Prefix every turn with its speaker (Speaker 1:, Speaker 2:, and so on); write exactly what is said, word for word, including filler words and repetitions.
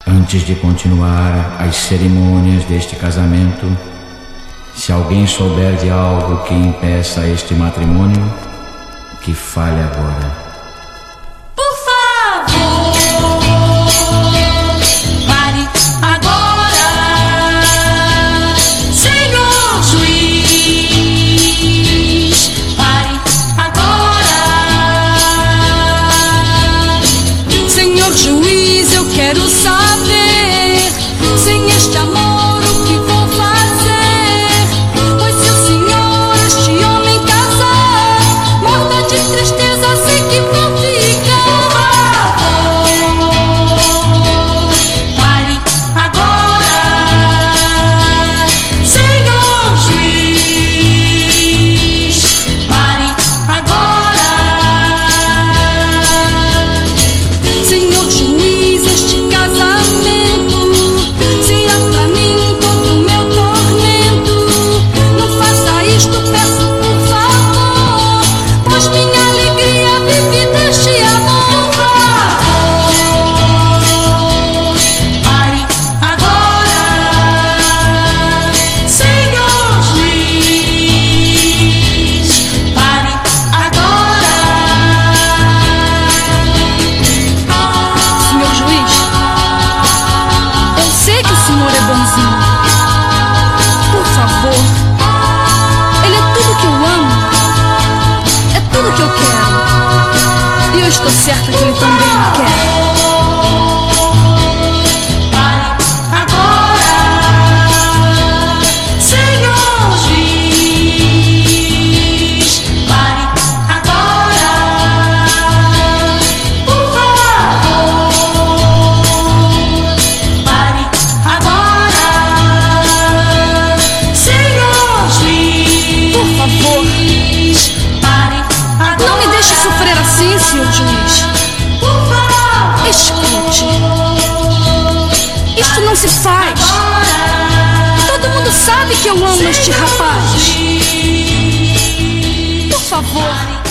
Speaker 1: Antes de continuar as cerimônias deste casamento, se alguém souber de algo que impeça este matrimônio, que fale agora.
Speaker 2: Quero saber, sem este amor, o que vou fazer? Pois se o Senhor este homem casar, morta de tristeza sei que vou ficar. Pare agora, Senhor juiz. Pare agora, Senhor juiz. Este casamento será pra mim todo o meu tormento. Não faça isto, peço por favor, pois minha alegria vive deste amor. Pare agora, Senhor juiz. Pare agora, Senhor juiz. Eu sei que o Senhor é bonzinho. Por favor, Ele é tudo que eu amo, é tudo que eu quero, e eu estou certa que Ele também me quer. Pare agora, Senhor juiz. Pare agora, por favor. Pare agora, Senhor juiz. Por favor, pare agora. Não me deixe sofrer assim, Senhor juiz. Por favor, escute. Isto não se faz. Todo mundo sabe que eu amo este rapaz. Por favor.